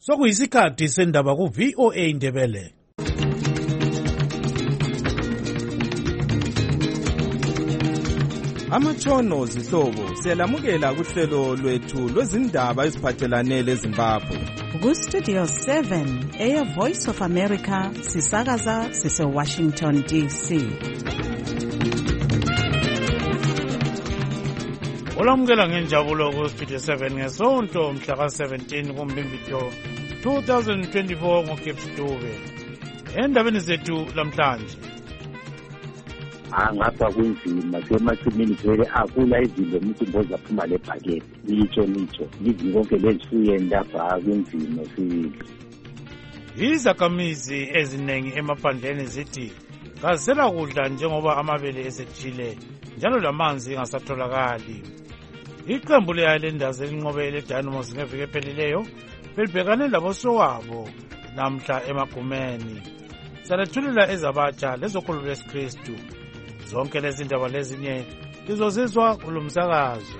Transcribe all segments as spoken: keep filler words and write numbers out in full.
Sokuyisikhathi sendaba ku V O A Ndebele. Amatshono zihlobo siyalamukela kuhlelo lwethu lwezindaba eziphathelane leZimbabwe. Ku Studio seven, Air Voice of America, sisakaza sise Washington D C. Olamukela ngenjabulo ku Studio seven ngesonto mhla ka seventeen kuMbimbido two thousand twenty-four ngoGibbs Dube. Endabeni zethu lamhlanje. Angapha kunzima semasimini vele akula izinto umuntu mboza phuma lebhaketi nitsho nitsho izinto konke lezifuye ndapha kunzima sibili. Izakhamizi eziningi emaphandleni zithi kazisela kudla njengoba amabele esejile njalo lamanzi engasatholakali. Iqembu le-Highlanders elinqobe le-Dynamos ngeviki ephelileyo belibhekane labosowabo namhla emagumeni. Salethulela ezabatsha lezokholo lwesikristu. Zonke lezi ndaba lezinye lizozizwa kulo msakazo.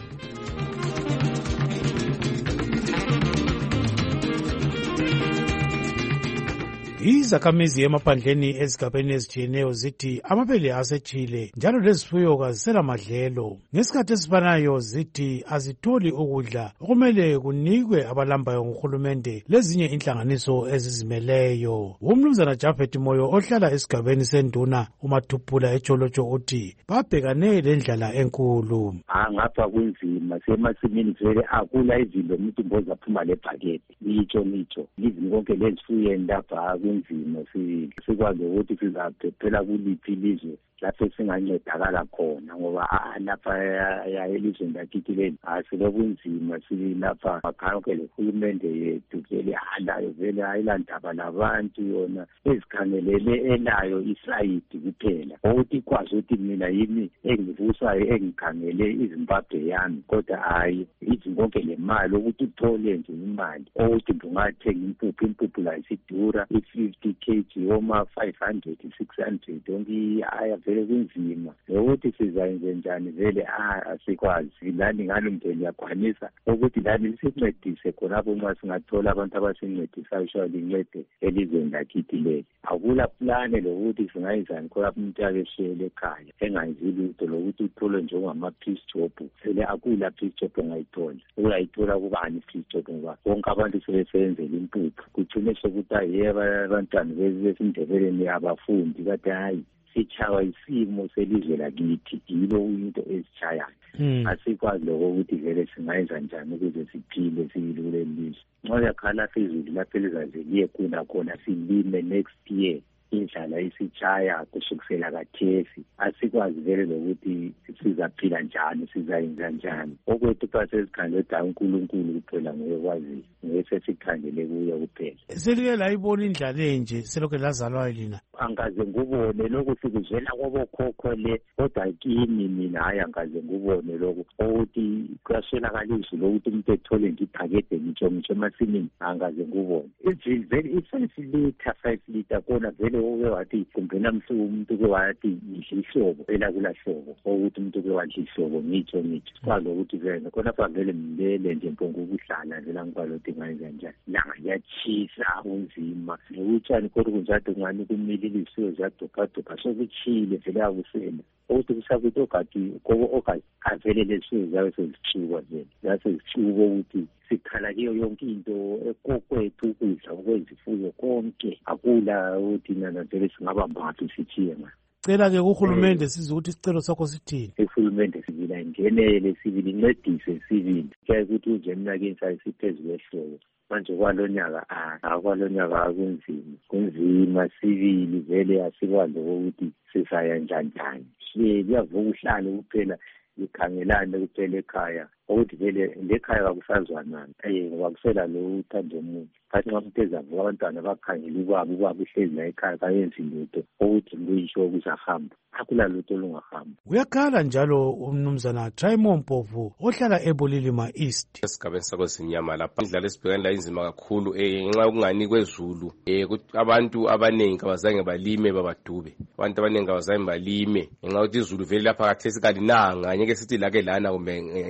Izakhamizi emaphandleni ezigabeni ezitshiyeneyo zithi amabele asechile njalo lezifuyo kazisela madlelo. Ngesikhathi esifanayo zithi azitholi ukudla okumele kunikwe abalambayo nguhulumende lezinye inhlanganiso ezizimeleyo. Umnumzana Japhet Moyo ohlala esigabeni senduna uMathuphula eTsholotsho uthi babhekane lendlala enkulu. Angapha kunzima semasimini vele akula izinto umuntu mboza phuma lebhaketi nitsho nitsho izinto konke lezifuye ndapha kunzima sikwazi ukuthi sizaphephela kuliphi ilizwe lapho singancedakala khona ngoba lapha ya elizweni lakithi leli asilokunzima silapha makhanke lehulumende yethu vele halayo vele ayilandaba labantu yona ezikhangelele elayo isayidi kuphela ukuthi ikwazi ukuthi mina yimi engivusayo engikhangele iZimbabwe yami kodwa hayi izinto konke le mali ukuthi uthole nje imali ukuthi ungathenga impuphu impuphu la isidura i-fifty kilograms oma five hundred six hundred onke aya vele kunzima ukuthi sizayenze njani vele asikwazi lani ngalo mndeni yakwanisa ukuthi lani sincedise khonapho uma singathola abantu abasincedisayo shali incede elizweni lakithi leli. Akula plane lokuthi singayizani khonapho umuntu akeshele ekhaya engazi lutho lokuthi uthole njengama peace job vele akula peace job ongayithola uyayithola kubani peace job ngoba bonke abantu sebesenzela impuphu kugcine sokuthi yebo abantwana bezindebeleni abafundi kade hayi sichawa isimo selizwe lakithi yilo into esichayayo. Hmm. Asikwazi lokho ukuthi vele singayenza njani ukuze siphile siyilule lizwe. Ngoba yakhala phezulu lapho elizazeliye kuna khona silime next year indlala isichaya kusukela kathesi asikwazi vele lokuthi sizaphila njani sizayenza njani okwethu phase esikhandela uNkulunkulu kuphela ngokwazi ngese sikhandele kuye kuphela. Selike la ibona indlala enje selokho lazalwa lina angaze ngubone lokho sikuzela kobokhokho le kodwa kimi mina hayi angaze ngubone lokho ukuthi kwaswelakala izwi lokuthi umuntu ethole ngibhakede ngitsho ngitsho emasimini angaze ngubone. Vele i-five litre five litre kona vele oke wathi kumbe namhla umuntu ke wathi ihlobo elakula hlobo ukuthi umuntu ke wathi ihlobo ngitsho ngitsho kwazi ukuthi vele khona vele mbele nje mpongo ukuhlala vele ngikwalo ukuthi ngayenza njani langa liyachisa unzima utshani kodwa kunjalo ngani kumile ilisiwe zadokadokha sokuchile vele akusena ukuthi kusakuthi okati kobo okati avele lesiwe zabe sezichuba vele zabe zichuba ukuthi sikhala kiyo yonke into ekokwethu ukudla okwezifuyo konke akula ukuthi nana vele singabamba ngathi sithiye manje. Cela ke kuhulumende siza ukuthi isicelo sakho sithini. Uhulumende sivila ingenele sivile incedise sivile ke ukuthi uje eminakeni sayo siphezulu ehlobo manje kwalonyaka ah kwalonyaka akunzima kunzima sivili vele asikwazi ukuthi sisaya njani njani siyavuka uhlale kuphela ikhangelane kuphela ekhaya ukuthi vele lekhaya akusazwanana eh ngoba kusela lo uthando umuntu kanti nxa umuntu ezavuka abantwana bakhangela ubaba ubaba uhlezi la ekhaya kayenzi lutho ukuthi luyisho ukuzahamba akula lutho lungahamba. Uyakhala njalo umnumzana Traimo Mpofu ohlala eBulilima East. Esigabeni sakwezinyama lapha indlala esibhekane la inzima kakhulu eh nxa kungani kwezulu eh abantu abanengi abazange balime babadube abantu abanengi abazange balime nxa ukuthi izulu vele lapha kathesi kalinanga ngeke sithi lake lana kumbe njani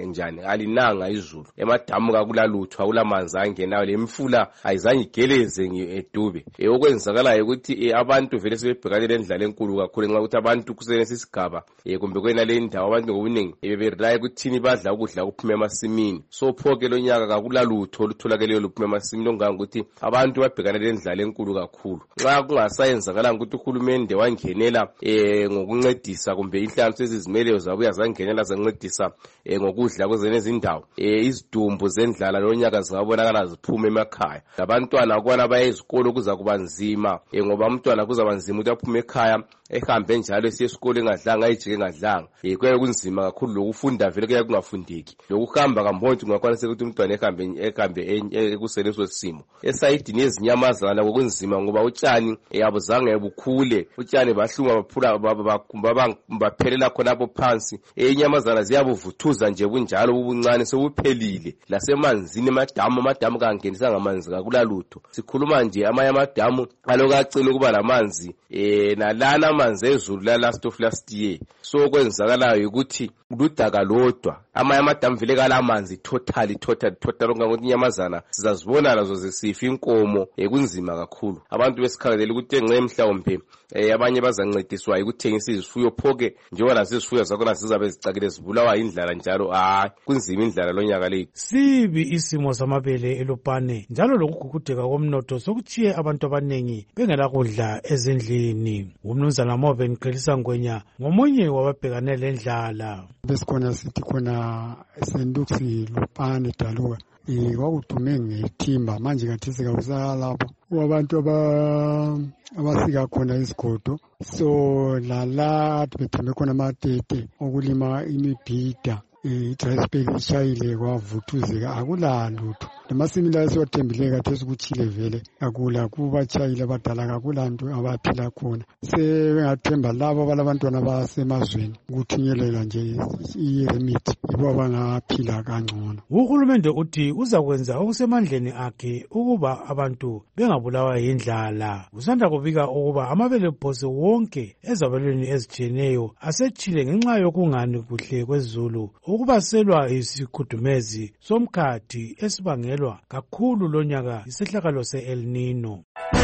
alinanga izulu, emadamu kakulalutho, akulamanzi angenayo, lemfula ayizange igeleze eDube. E, okwenzakalayo ukuthi e, abantu vele sebebhekane lendlala enkulu kakhulu nxa ukuthi abantu kusenesi isigaba e, kumbe kwena le ndawo abantu ngobuningi e, beberelayo ukuthini badla ukudla kuphume emasimini. So phoke lo nyaka kakulalutho olutholakeleyo luphume emasimini onganga ukuthi abantu babhekane lendlala enkulu kakhulu. Nxa kungasayenzakalanga ukuthi uhulumende wangenela e, ngokuncedisa kumbe inhlanganiso ezizimeleyo zabuya zangenela zancedisa e, ngokudla kwezene izindawo e, izidumbu zendlala lo nyaka zingabonakala ziphume emakhaya. Abantwana kwana baye ezikolo kuza kuba nzima e, ngoba umntwana kuza nzima ukuthi aphume ekhaya ehambe njalo esiye esikole engadlanga ayijike engadlanga. E, kuyaye kunzima kakhulu lokufunda vele kuyaye kungafundeki. Lokuhamba kambonti ungakwanisa ukuthi umntwana ehambe ehambe ekuseneso simo. Esayidini yezinyamazana ngokunzima ngoba utshani yabuzange bukhule, utshani bahlunga baphula baphelela khonapho phansi. Inyamazana ziyabuvuthuza nje bunjalo bubuncane sobuphelile. Lasemanzini amadamu amadamu kangenisa ngamanzi kakulalutho. Sikhuluma nje amanye amadamu alokacina kuba lamanzi eh nalana amanzi ezulu la last of last year. So kwenzakalayo ukuthi ludaka lodwa amanye amadamu vele kala amanzi totally totally total ngokuthi inyamazana sizazibona lazo zesifa inkomo ekunzima kakhulu. Abantu besikhalele ukuthi enxe mhlawumbe eh abanye bazancediswa ukuthengisa izifuyo phoke njengoba nazifuyo zakona zizabe zicakile zibulawa indlala njalo. Ah kunzima indlala lonyaka leyi. Sibi isimo samabele eLupane njalo lokugugudeka komnotho sokuchiye abantu abanengi bengela kudla ezindlini. Umnumzana Moven Qelisa Ngwenya ngomunye wababhekane lendlala. Besikhona sithi khona Senduksi Lupane Daluwa eh kwakudume ngethimba manje kathisi kakusala lapho abantu aba abasika khona isigodo. So lala bethembe khona amatete okulima imibhida i-Dryspec ishayile kwavuthuzeka akula lutho. Namasimi la siwathembile kathesi kuchile vele akula kubachayile abadala akula nto abaphila khona. Sebengathemba labo balabantwana basemazweni ukuthinyelela nje i-remit yibo abangaphila kangcono. Uhulumende uthi uzakwenza okusemandleni akhe ukuba abantu bengabulawa yindlala. Usanda kubika ukuba amabele phose wonke ezabelweni ezitshiyeneyo asechile ngenxa yokungani kuhle kwezulu ukubaselwa isikhudumezi somkhathi esibangelwa kakhulu lonyaka isihlakalo se-El Nino.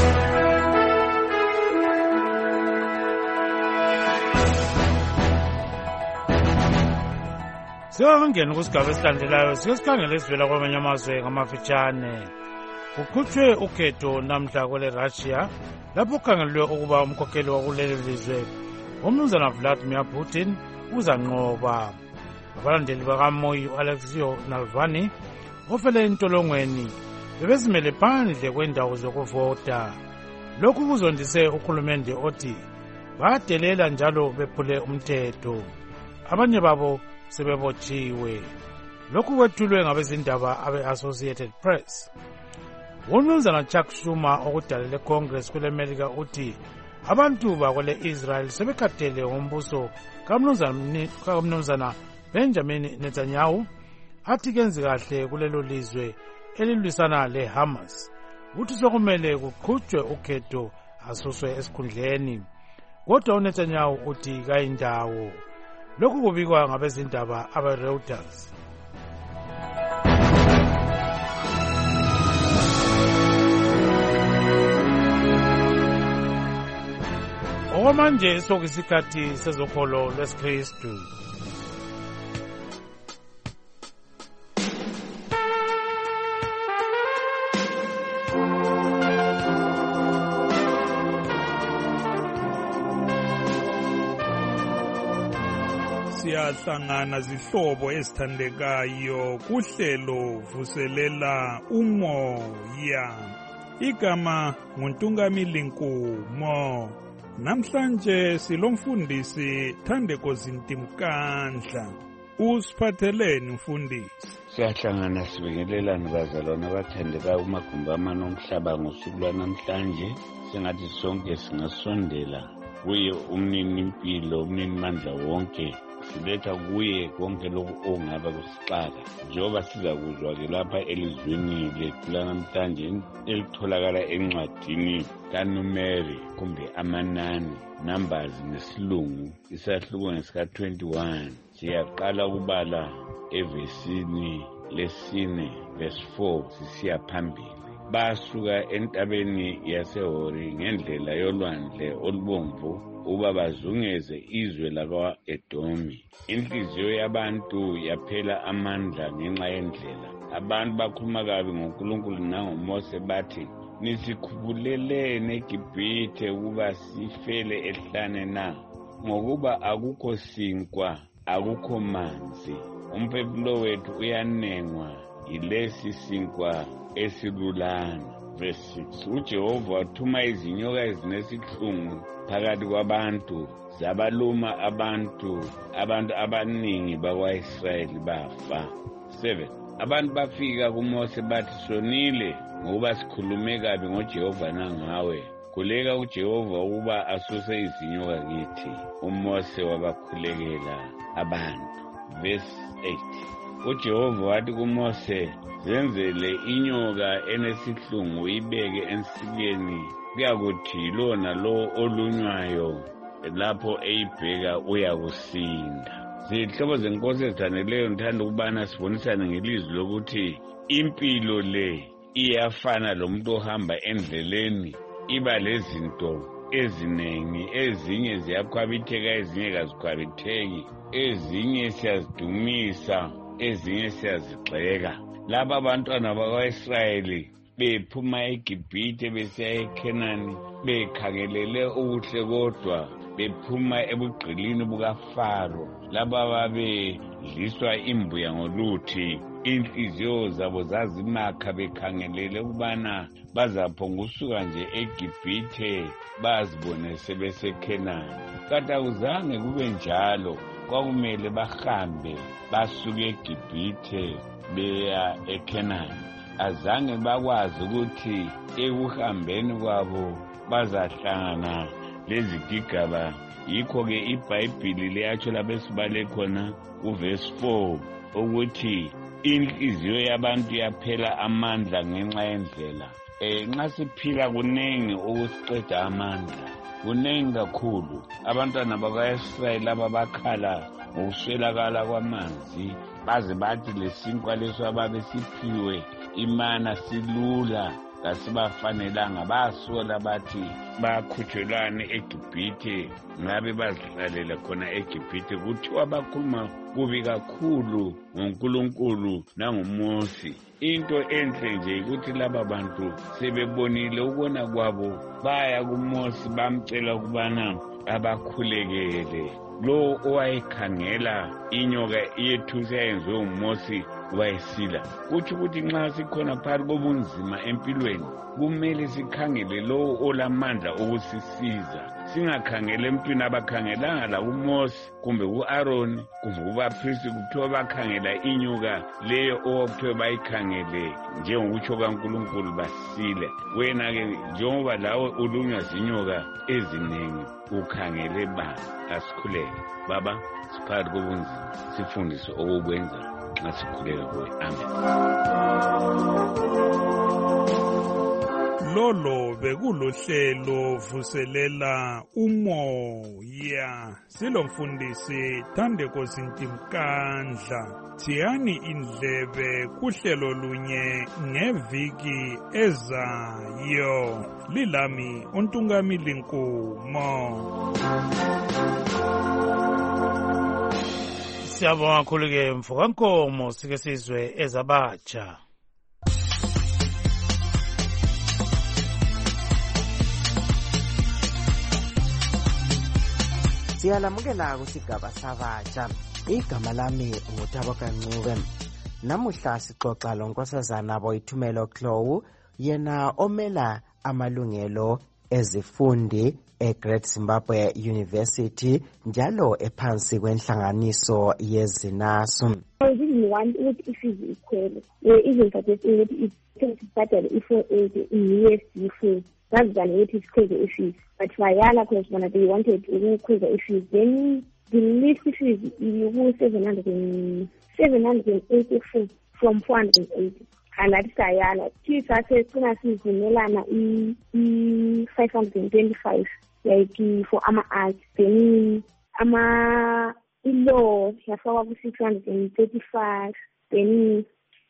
Siyangena kusigaba esilandelayo siyesikhangela esivela kwamanye amazwe ngamafitshane. Kukhutshwe ukhetho namhla kwele Russia lapho kukhangelwe ukuba umkhokheli wakuleli lizwe umnumzana Vladimir Putin uzanqoba. Abalandeli bakaMoyi u-Alexei Navalny ofele entolongweni bebezimele phandle kwendawo zokuvota. Lokhu kuzondise uhulumende othi badelela njalo bephule umthetho. Abanye babo sebebotshiwe. Lokhu kwethulwe ngabezindaba abe-Associated Press. Umnumzana Chuck Schumer okudalele Congress kule America uthi abantu bakwele Israel sebekhathele ngombuso kamnumzana Benjamin Netanyahu athi kenzi kahle kulelo lizwe elilwisana leHamas. Uthi sokumele kuqhutshwe ukhetho asuswe esikhundleni. Kodwa uNetanyahu uthi kayindawo. Lokhu kubikwa ngabezindaba abe-Reuters. Okwamanje sokuyisikhathi sezokholo lwesikristu. Siyahlangana zihlobo ezithandekayo kuhlelo vuselela umoya. Igama nguNtungamili Nkumo. Namhlanje silomfundisi Thandeko Zintimkandla. Usiphatheleni mfundisi? Siyahlangana sibingelelana bazalwane abathandekayo kumagumbi amane omhlaba ngosuku lwanamhlanje. Singathi sonke singasondela kuye umnini impilo umnini mandla wonke. Siletha kuye konke lokhu ongaba kusixaka njengoba sizakuzwa ke lapha elizweni lethu lanamhlanje elitholakala encwadini kaNumeri kumbe amanani numbers ngesilungu isahluko ngesika twenty-one. Siyaqala ukubala evesini lesine verse four sisiya phambili. Basuka entabeni yaseHori ngendlela yolwandle olubomvu uba bazungeze izwe lakwa-Edomi. Inhliziyo yabantu yaphela amandla ngenxa yendlela. Abantu bakhuluma kabi ngoNkulunkulu nangoMose bathi, nisikhubuleleni eGibhithe ukuba sifele ehlane na, ngokuba akukho sinkwa, akukho manzi. Umphefumulo wethu uyanengwa yilesi sinkwa esilulana. Verse six. uJehova wathuma izinyoka ezinesihlungu phakathi kwabantu, zabaluma abantu, abantu abaningi bakwa-Israyeli bafa. seven. Abantu bafika kuMose bathi, sonile ngokuba sikhulume kabi ngoJehova nangawe. Khuleka uJehova ukuba asuse izinyoka kithi. UMose wabakhulekela abantu. Verse eight. uJehova wathi kuMose, zenzele inyoka enesihlungu ibeke ensikeni, kuyakuthi lo nalo olunywayo lapho eyibheka uyakusinda. Zihlobo zenkosi ezithandeleyo, ngithanda ukubana sibonisane ngelizwi lokuthi impilo le iyafana lomuntu ohamba endleleni, iba lezinto eziningi, ezinye ziyakhwabitheka, ezinye kazikhwabitheki, ezinye siyazidumisa, ezinye siyazigxeka. Laba abantwana bakwa-Israyeli bephuma eGibhithe besiya eKhenani bekhangelele ubuhle kodwa bephuma ebugqilini bukaFaro, laba babedliswa imbuya ngoluthi. Inhliziyo zabo zazimakha bekhangelele ukubana bazaphonga usuka nje eGibhithe bazibone sebeseKhenani. Kanti akuzange kube njalo, kwakumele bahambe basuke eGibhithe beya eKhenani. Azange bakwazi ukuthi ekuhambeni kwabo bazahlangana lezigigaba. Yikho-ke iBhayibhili liyatsho lapho esibale khona kuverse four ukuthi inhliziyo yabantu yaphela amandla ngenxa yendlela. Eh nxa siphila kunengi ukusiqeda amandla, kunengi kakhulu. Abantwana bakwa-Israyeli laba bakhala ngokuswelakala kwamanzi, baze bathi lesinkwa leso ababesiphiwe imana silula kasibafanelanga. Basola bathi bakhutshelwane eGibhithe, ngabe bazihlalela khona eGibhithe. Kuthiwa bakhuluma kubi kakhulu ngoNkulunkulu nangoMose. Into enhle nje ukuthi laba bantu sebebonile ukona kwabo, baya kuMose bamcela ukubana abakhulekele. Lo owayekhangela inyoka yethusi eyenziwe nguMose wayesila. Kuthi ukuthi nxa sikhona phakathi kobunzima empilweni, kumele sikhangele lo olamandla okusisiza. Singakhangele emntwini abakhangelanga la kuMose kumbe ku-Aroni kumbe kubaphristi, kuthiwa bakhangela inyoka leyo okuthiwa bayikhangele njengokutsho kaNkulunkulu basile. Wena-ke njengoba lawe ulunywa zinyoka eziningi ukhangele ba. Asikhuleke baba, siphakathi kobunzima, sifundise okukwenza nxa sikhuleka kuwe. Amen. Lolo bekulohlelo vuselela umoya. Silomfundisi Thandeko Zintimkandla. Thiyani indlebe kuhlelo lunye ngeviki ezayo. Lilami uNtungamili Nkumo. Siyabonga kakhulu-ke Mfokankomo, sike sizwe ezabatsha. Siyalamukela kusigaba sabatsha. Igama lami nguThaboka Ncube. Namuhla sixoxa lonkosazana Boyithumelo Chloe, yena omela amalungelo ezifundi eGreat Zimbabwe University njalo ephansi kwenhlanganiso yezinasu. We want ukuthi ifees ikhwele. Even suggesting ukuthi isibhadale i-four eighty in U S D fees rather than ukuthi isikhwele ifees. But bayala because bona they wanted ukukhweza ifees. Then the least fees iku seven hundred and seven hundred and eighty four from four hundred and eighty. Kanathi sayala thisa sesina sivumelana i five hundred and twenty-five like for ama art, then ama i-law yafakwa ku-six hundred and thirty-five, then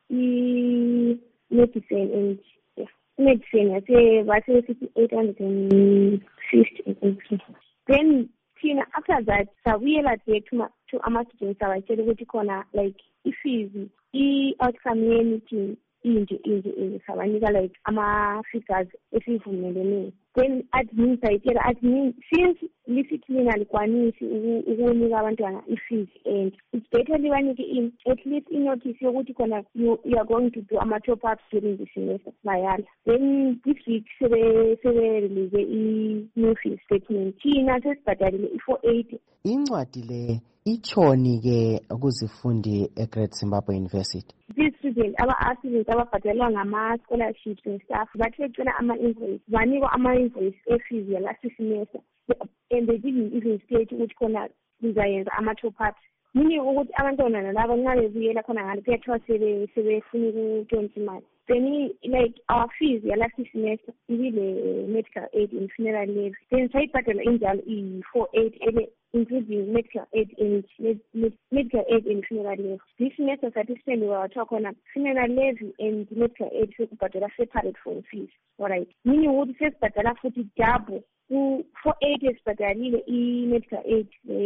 i-medicine and yeah, medicine yase base sithi eight hundred and fifty. Then thina after that sabuyela back to to ama-students abatshela ukuthi khona like i-fees i-outcome ye-meeting inje inje inje sabanika like ama-figures esivumelene. Then admin sayitshela admin since lisithi lina likwanisi ukunika abantwana i-fees and it's better libanike in at least inotice yokuthi khona you, you are going to do ama-top ups during the semester bayala. Then this week sebe sebe release i-new fees statement thina sesibhadalile i-four eighty. Incwadi le ichoni ke kuzifundi eGreat Zimbabwe University. These students aba-students ababhadalwa ngama-scholarships and stuff bathi becela ama-invoice banikwa ama-invoice e-fees yalast semester and they didn't even state ukuthi khona lizayenza ama-top ups, meaning ukuthi abantwana nalabo nxa bebuyela khona ngale kuyathiwa sebefuna ukutshontsha imali. Then like our fees yalast semester ibile medical aid and funeral levy, then sayibhadala injalo i-four eighty ele including medical aid and med, med, medical aid and funeral levy. This semester satisfied we were talking on funeral levy and medical aid sekubhadala separate from fees. Alright, meaning ukuthi sesibhadala futhi double ku-four eighty esibhadalile i-medical aid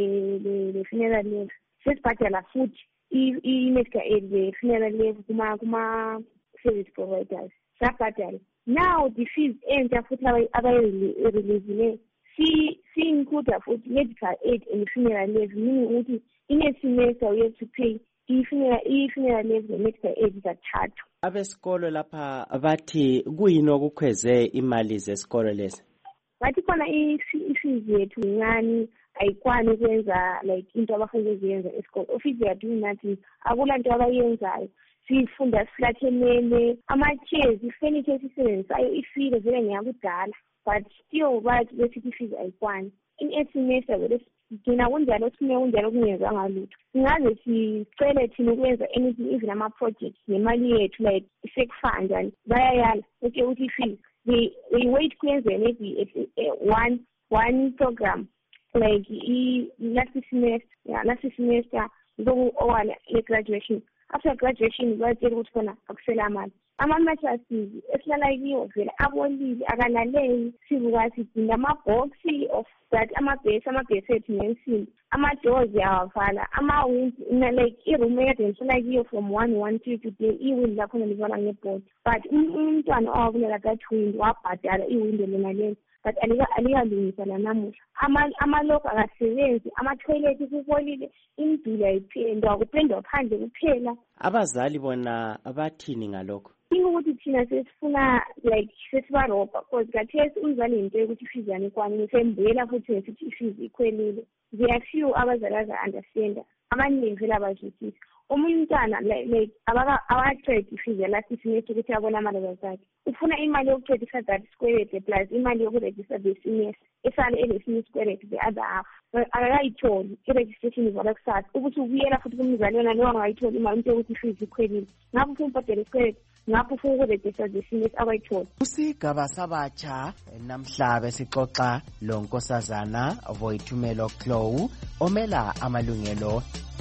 le funeral levy, sesibhadala futhi i-medical aid le funeral levy kuma kuma service providers sabhadala. Now the fees entsha futhi abayireleasile si si include futhi medical aid and funeral levy, meaning ukuthi in a semester you have to pay i-funeral i-funeral levy ne medical aid kathathu. Abesikolo lapha bathi kuyini okukhweze imali zesikolo lezi? Bathi khona i-fees yethu incane ayikwani ukwenza like into abafuna ukuyenza esikolo. Office they are doing nothing, akula nto abayenzayo. Sifunda siflathelele ama-chairs ifurniture esisebenzisayo ifile vele ngeyakudala but still bathi besithi fees ayikwani. In a semester vele thina kunjalo sime kunjalo kungenzanga lutho. Singaze sicele thina ukwenza anything even ama-projects nemali yethu like sekufanda bayayala okay uthi fees they they wait kwenze maybe one one program like i last semester yeah last semester ngo owala le-graduation. After graduation batshela ukuthi khona akusela amali. Ama-masters esilala kiwo vele abolile akalaleli sibuka sidinga ama-boxi of that amabhesi amabhesi ethu nensimbi ama-doors yawavala ama-winds like i-room ekade ngihlala kiyo from one one two today i-wind lakhona livala ngebhodi but umntwana owabulela that wind wabhadala i-window lona lelo but alikalungisa lanamuhla. Amalokhu akasebenzi, ama-toilet kubolile, imiduli ayiphendwa kuphendwa phandle kuphela. Abazali bona bathini ngalokho? Ukuthi thina sesifuna like sesibarobha because kathesi umzali into yokuthi fees yanikwane sembuyela futhi ngesithi fees ikhwelile. There are few abazali aza-understanda, abaningi vele abazwisisi. Omunye umntwana like abaka-trade ifees yalast semester ukuthi abona amalanga zakhe. Ufuna imali yokuqedisa that sikwelede plus imali yokurejista the semester esale elesinye isikwelede the other half. Akakayitholi i-registration ivala kusasa ukuthi ubuyela futhi kumzali wena leyo angayitholi imali into yokuthi fees ikhwelile. Ngapho ufuna ubhadela isikwelede ngapho ufuna ukurejista the semester akayitholi. Kusigaba sabatsha namhla besixoxa lo Nkosazana Voitumelo Chloe omela amalungelo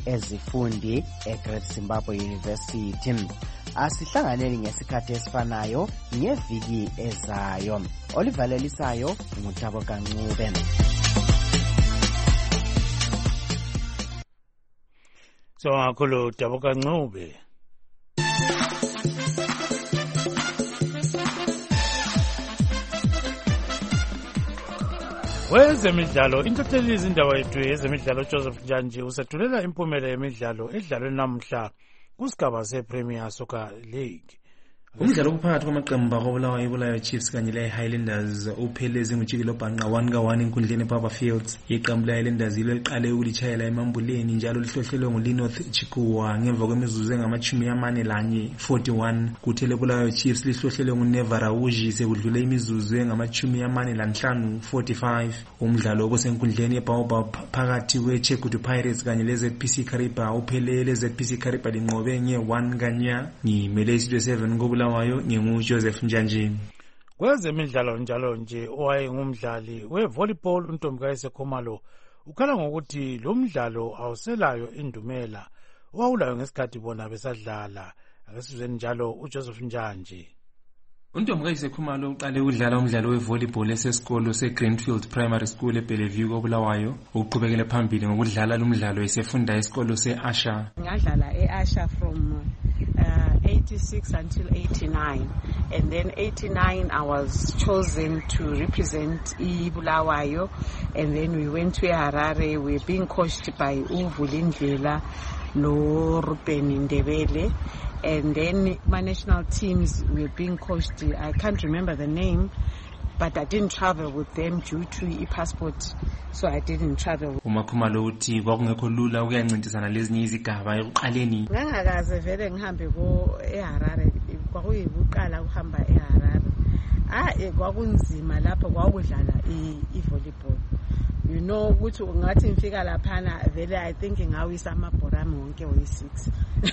ezifundi eGreat Zimbabwe University. Asihlanganeni ngesikhathi esifanayo ngeviki ezayo. Olivalelisayo ngutabo kancube. So kakhulu Tabo Kancube. Wezemidlalo intatheli izindaba yethu yezemidlalo Joseph Njanji usethulela impumela yemidlalo edlalwe namhla kusigaba sePremier Soccer League. Umdlalo ophakathi kwamaqembu akobulawayo ibulawayo Chiefs kanye le-Highlanders upheleze ngujikelo bhanqa one ka one enkundleni ePapa Fields. Iqembu le-Highlanders yilo liqale ukulitshayela emambuleni njalo lihlolelwe nguLinoth Chikuwa ngemva kwemizuzu engamachumi amane lanye forty-one. Kuthi lebulawayo Chiefs lihlolelwe nguNeva Rauji sekudlule imizuzu engamachumi amane lanhlanu forty-five. Umdlalo obusenkundleni eBaobab phakathi kweChegutu Pirates kanye leZPC Kariba uphelele leZPC Kariba linqobe nge-one kanya. Ngimele isizwe seven ngobula wayo nginguJoseph Njanji. Kwezemidlalo njalo nje owayengumdlali wevolleyball uNtombikazi Khumalo ukhala ngokuthi lo mdlalo awuselayo indumela owawulayo ngesikhathi bona besadlala. Ake sizweni njalo uJoseph Njanje. Untombazane Khumalo uqale ukudlala umdlalo wevolleyball esesikolo seGreenfield Primary School eBellevue koBulawayo, uqhubekele phambili ngokudlala lo mdlalo esefunda esikolo seAsha. Ngadlala eAsha from uh, eighty-six until eighty-nine, and then eighty-nine I was chosen to represent iBulawayo, and then we went to Harare. We were being coached by uVulindlela no Ruben Ndebele. And then my national teams were being coached. I can't remember the name, but I didn't travel with them due to e-passport, so I didn't travel. Umakhumalo uthi kwakungekho lula ukuyancintisana lezinye izigaba ekuqaleni. Ngangakaze vele ngihambe ko eHarare, kwakuyibuqala ukuhamba eHarare. Ah, kwakunzima lapho kwakudlala i-volleyball. You know ukuthi ngathi ngifika laphana vele I think ngawisa amabhorami wonke oyi-six.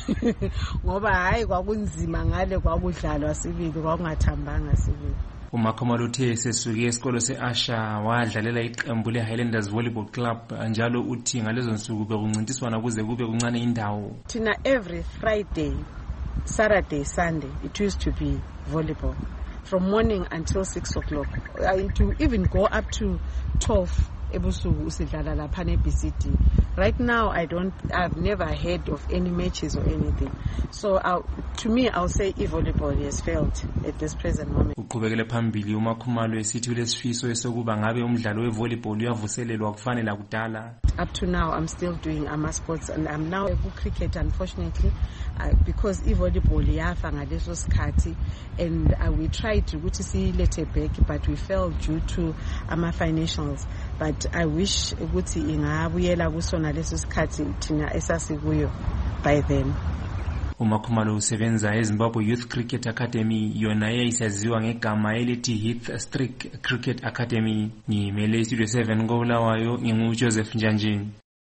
Ngoba hayi kwakunzima ngale kwakudlalwa sibili, kwakungathambanga sibili. Umakhumalo uthe sesuke esikolo seAsha wadlalela iqembu leHighlanders Volleyball Club, njalo uthi ngalezo nsuku bekuncintiswana kuze kube kuncane indawo. Thina every Friday, Saturday, Sunday it used to be volleyball from morning until six o'clock, uh, to even go up to twelve. Ebusuku usidlala lapha neB C D. Right now I don't I've never heard of any matches or anything. So uh, to me I'll say e-volleyball has failed at this present moment. Uqhubekele phambili uMakhumalo esithi ulesifiso esokuba ngabe umdlalo wevolleyball uyavuselelwa kufanele kudala. Up to now I'm still doing ama sports, and I'm now a cricket unfortunately uh, because e-volleyball yafa ngaleso sikhathi, and uh, we tried ukuthi silethe back but we failed due to ama financials. But I wish ukuthi ingabuyela kusona leso sikhathi thina esasikuyo by then. Umakhumalo usebenza eZimbabwe Youth Cricket Academy, yona eyayisaziwa ngegama elithi Heath Streak Cricket Academy. Ngimele Studio seven koBulawayo, nginguJoseph Njanje.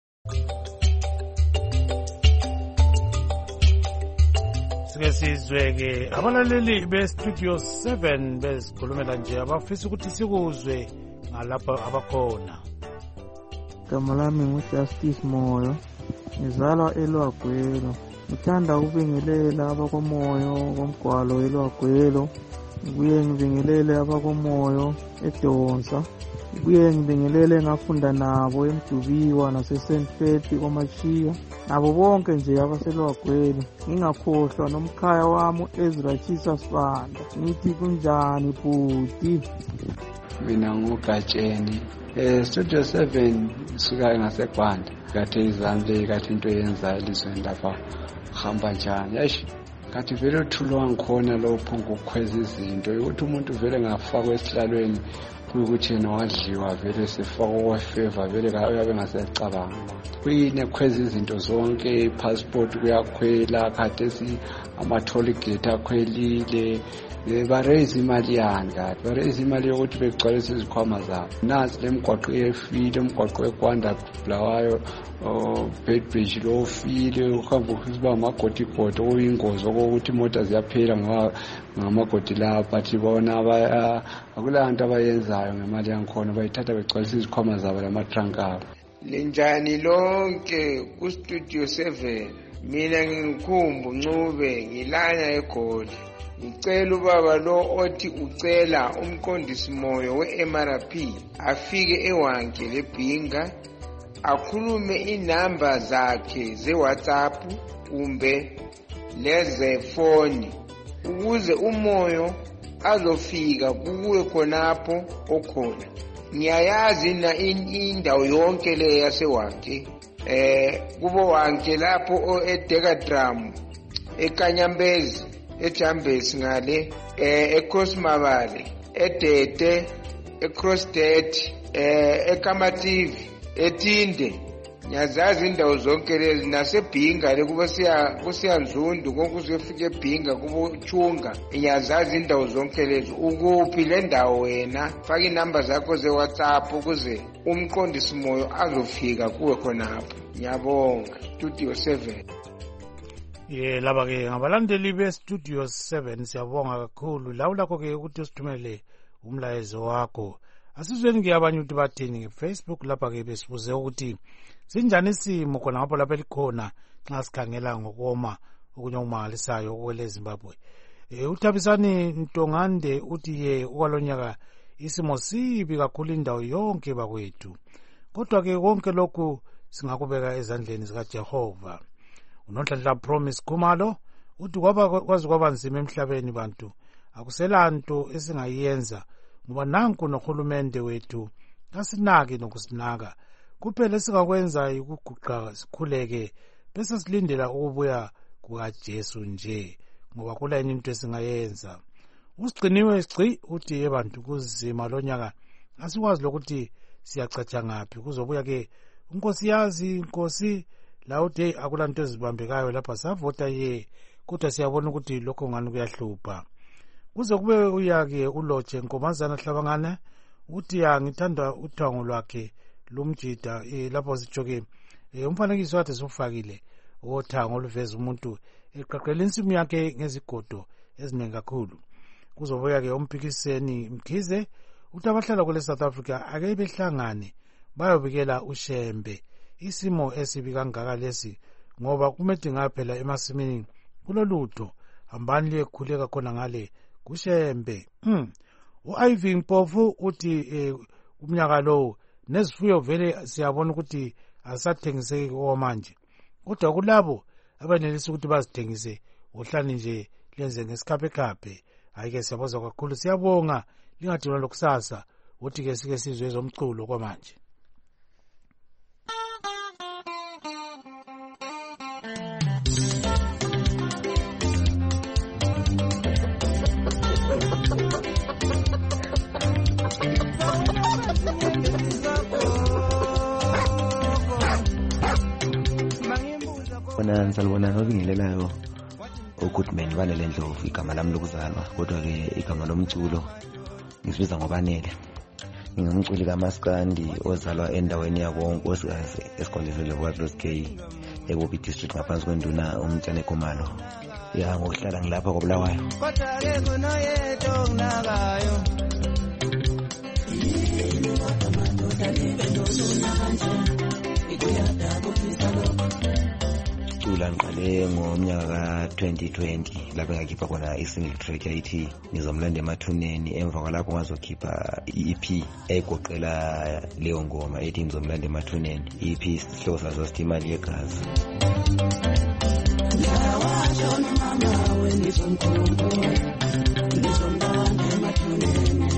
Sike sizweke abalaleli beStudio seven bezikhulumela nje abafisa ukuthi sikuzwe ngalapha abakhona. Igama lami nguJustice Moyo, ngizalwa eLwagwelo. Ngithanda ukubingelela abakomoyo komgwalo eLwagwelo, ngibuye ngibingelele abakomoyo eDonsa, ngibuye ngibingelele ngafunda nabo eMdubiwa naseSentfeti koMachiya, nabo bonke nje abaselwagwelo. Ngingakhohlwa nomkhaya wami Ezra Chisa Sibanda. Ngithi kunjani bhuti? Mina nguGatsheni. Eh Studio seven sika ngaseGwanda. Kade izandle kade into yenza elizweni lapha hamba njani. Eish kathi vele uthulwa ngikhona lopho ngokukhweza izinto ukuthi umuntu vele ngafakwa esihlalweni kuyukuthi yena wadliwa vele sefakwa favor vele kayabe ngasecabanga. Kuyini ekhweza izinto zonke, i-passport kuyakhwela, kade si ama-toll gate akhwelile. Ba raise imali yani kade ba raise imali yokuthi begcwalise izikhwama zabo. Nazi lemgwaqo yefile, umgwaqo weGwanda Bulawayo Bedbridge lo file, uhamba ukuba amagodigodi okuyingozi ukuthi imoto ziyaphela ngoba ngamagodi la, but bona akulanto abayenzayo ngemali yankhona, bayithatha begcwalise izikhwama zabo lama-trunk abo. Linjani lonke kuStudio seven, mina ngingikhumbu Ncube ngilana eGoli. Ngicela ubaba lo othi ucela umqondisi moyo we-M R P afike ewanke leBhinga akhulume inamba zakhe ze-WhatsApp kumbe lezefoni ukuze umoyo azofika kuwe khonapho okhona. Ngiyayazi na indawo yonke le yasewanke, eh kubo wanke lapho eDekadram, eKanyambezi, eJambesi ngale, eh eCrossmabale, eDede, eCrossdead, eh eKamativi, eTinde. Ngiyazazi indawo zonke lezi naseBhinga le kuba siya kusiyanzundu kokuzefika eBhinga kubo Chunga. Ngiyazazi indawo zonke lezi. Ukuphi le ndawo wena? Faka inamba zakho ze-WhatsApp ukuze umqondisi moyo azofika kuwe khonapho. Ngiyabonga. Studio seven. Ye laba ke ngabalandeli beStudio seven, siyabonga kakhulu. Lawu lakho ke ukuthi usithumele umlayezo wakho. asizweni ke abanye ukuthi bathini ngeFacebook lapha ke besibuze ukuthi sinjani isimo khona ngapho lapha elikhona nxa sikhangela ngokoma okunye okumangalisayo okwele Zimbabwe. E, uThabisani Ntongande uthi ye okwalonyaka isimo sibi kakhulu indawo yonke bakwethu, kodwa ke konke lokhu singakubeka ezandleni zikaJehova. Unonhlanhla Promise Khumalo uthi kwaba kwazi kwaba nzima emhlabeni bantu, akuselanto esingayenza ngoba nanku nohulumende wethu kasinaki nokusinaka, kuphela esingakwenza ukuguqa sikhuleke bese silindela ukubuya kukaJesu nje ngoba kula into esingayenza. Usigciniwe Sci uthi abantu kuzima lonyaka asikwazi lokuthi siyacatsha ngaphi kuzobuya ke inkosi yazi inkosi la uthi akulanto ezibambekayo lapha savota ye, kodwa siyabona ukuthi lokho ngani kuyahlupha. Kuze kube uyake ulotshe Nkomazana Hlabangane uthi ya ngithanda uthango lwakhe lumjida eh, lapho sijoke eh, umfanekiso wakhe sofakile othango oluveza umuntu eqaqela insimu yakhe ngezigodo eziningi kakhulu. Kuzobuya ke umpikiseni Mkhize uthi abahlala kule South Africa ake behlangane bayobikela uShembe isimo esibi kangaka lesi ngoba kumedinga phela emasimini kulolutho hambani liyekhuleka khona ngale kuShembe. Hmm. U-Ivy Mpofu uthi eh, umnyaka lo nezifuyo vele siyabona ukuthi asathengiseki okwamanje, kodwa kulabo abanelisa ukuthi bazithengise uhlani nje lenze ngesikhapekhaphe. Hayi ke siyaboza kakhulu, siyabonga lingadinwa lokusasa uthi ke sike sizwe ezomculo kwamanje. Bona nsalibona nobingelelayo uGoodman Vanele Ndlovu igama lami lokuzalwa, kodwa ke igama lomculo ngisibiza ngobanele. Ngingumculi kaMaskandi ozalwa endaweni yakoNkosikazi esikhondezele kwaDlos K eKobi district ngaphansi kwenduna uMtshane Khumalo. Ya ngohlala ngilapha koBulawayo. Kodwa ke khona yedwa nginakayo. Yini wakamando libe ndozona kanje. Ikuyada kokisalo. Cula ngiqale ngomnyaka ka twenty twenty lapho ngakhipha khona i-single track yayithi Ngizomlanda emathuneni. Emva kwalapho ngazokhipha i-E P egoqela leyo ngoma ethi Ngizomlanda emathuneni. I-E P sihloko sazo sithi Imali Yegazi. Ngiyawasho mama wenizomkhumbulo ngizomlanda emathuneni.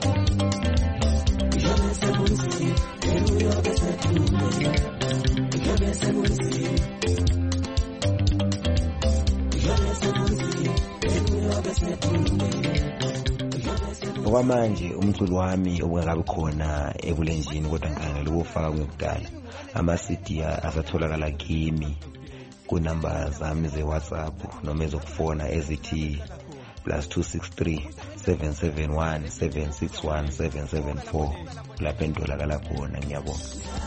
Ngiyobe sebunzima uyobe sedume ngiyobe sebunzima okwamanje umculo wami obungabe khona ebulenjini, kodwa ngikhangela ukufaka kuyokudala. Ama-C D asatholakala kimi kunamba zami ze-WhatsApp noma ezokufona ezithi plus two six three seven seven one seven six one seven seven four lapho entolakala khona. Ngiyabonga.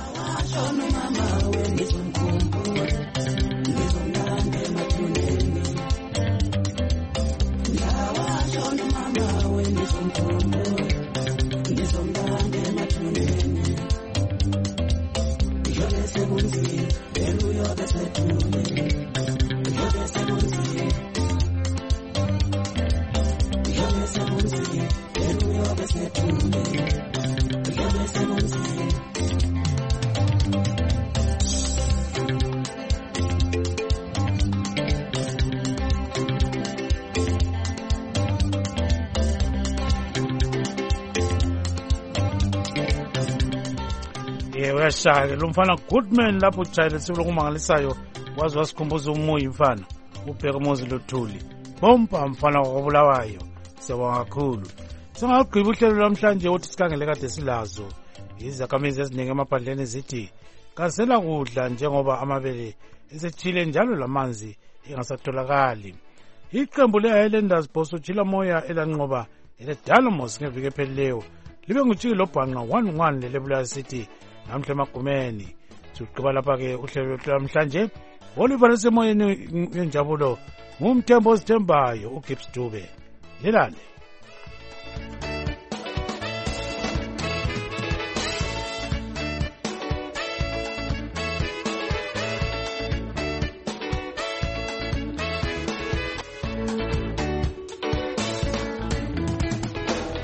Uyashaya lo mfana Goodman lapho utshayile sibilo kumangalisayo wazi wasikhumbuza umuyi mfana ubheka umuzi lothuli bompa mfana wakoBulawayo. Siyabonga kakhulu. Singagqiba uhlelo namhlanje uthi sikhangele kade silazo izakhamizi eziningi emaphandleni zithi kasela kudla njengoba amabele esethile njalo lamanzi engasatholakali. Iqembu le-Highlanders Bhoso Jila Moya elanqoba ele-Dalmos ngeviki ephelileyo libe ngujiki lobhanqa one one lelebulawayo City namhla emagumeni. Siqhuba lapha ke uhlelo namhlanje Oliver esemoyeni yenjabulo ngumthembo ozithembayo uGibbs Dube. Lelale.